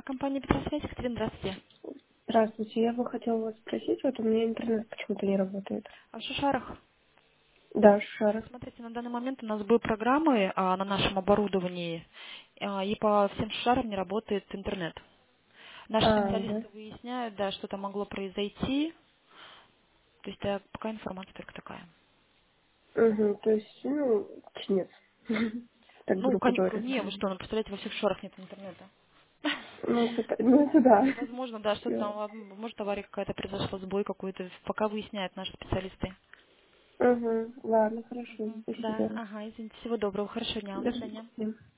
Компания «Петросвязь». Екатерина, здравствуйте. Здравствуйте, я бы хотела вас спросить, вот у меня интернет почему-то не работает. А в Шушарах, Да, Шаров. смотрите, на данный момент у нас были программы на нашем оборудовании, и по всем Шушарам не работает интернет. Наши Да. специалисты выясняют, да, что там могло произойти. То есть пока информация только такая. Угу, то есть, нет. Так Ну, грубо говоря. не, вы что, представляете, во всех Шушарах нет интернета. Это да. Возможно, да, что-то Всё. там, может, авария какая-то произошла, сбой какой-то. Пока выясняют наши специалисты. Ладно, хорошо, Мгм. Да, спасибо. ага, извините. Всего доброго, хорошего дня, до До свидания. свидания.